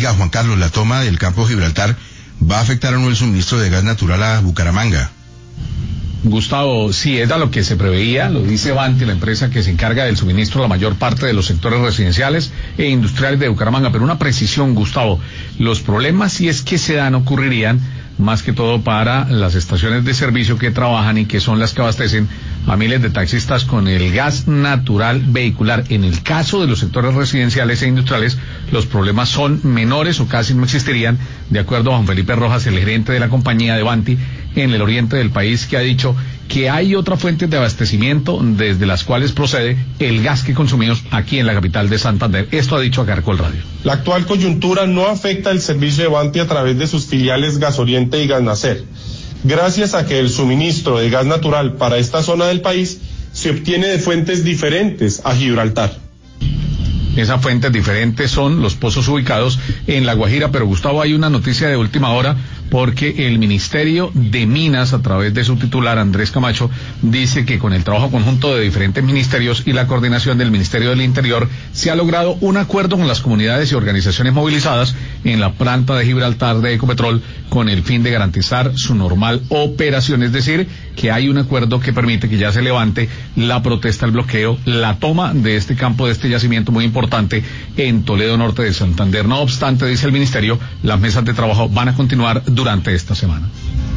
Oiga, Juan Carlos, la toma del campo de Gibraltar va a afectar o no el suministro de gas natural a Bucaramanga. Gustavo, sí, es a lo que se preveía, lo dice Vanti, la empresa que se encarga del suministro a la mayor parte de los sectores residenciales e industriales de Bucaramanga. Pero una precisión, Gustavo, los problemas, si es que se dan, ocurrirían más que todo para las estaciones de servicio que trabajan y que son las que abastecen a miles de taxistas con el gas natural vehicular. En el caso de los sectores residenciales e industriales, los problemas son menores o casi no existirían, de acuerdo a Juan Felipe Rojas, el gerente de la compañía de Vanti en el oriente del país, que ha dicho que hay otras fuentes de abastecimiento desde las cuales procede el gas que consumimos aquí en la capital de Santander. Esto ha dicho a Caracol Radio. La actual coyuntura no afecta el servicio de Vanti a través de sus filiales Gasoriente y Gasnacer, gracias a que el suministro de gas natural para esta zona del país se obtiene de fuentes diferentes a Gibraltar. Esas fuentes diferentes son los pozos ubicados en La Guajira. Pero Gustavo, hay una noticia de última hora, porque el Ministerio de Minas, a través de su titular Andrés Camacho, dice que con el trabajo conjunto de diferentes ministerios y la coordinación del Ministerio del Interior se ha logrado un acuerdo con las comunidades y organizaciones movilizadas en la planta de Gibraltar de Ecopetrol con el fin de garantizar su normal operación. Es decir, que hay un acuerdo que permite que ya se levante la protesta, el bloqueo, la toma de este campo, de este yacimiento muy importante en Toledo Norte de Santander. No obstante, dice el Ministerio, las mesas de trabajo van a continuar durante esta semana.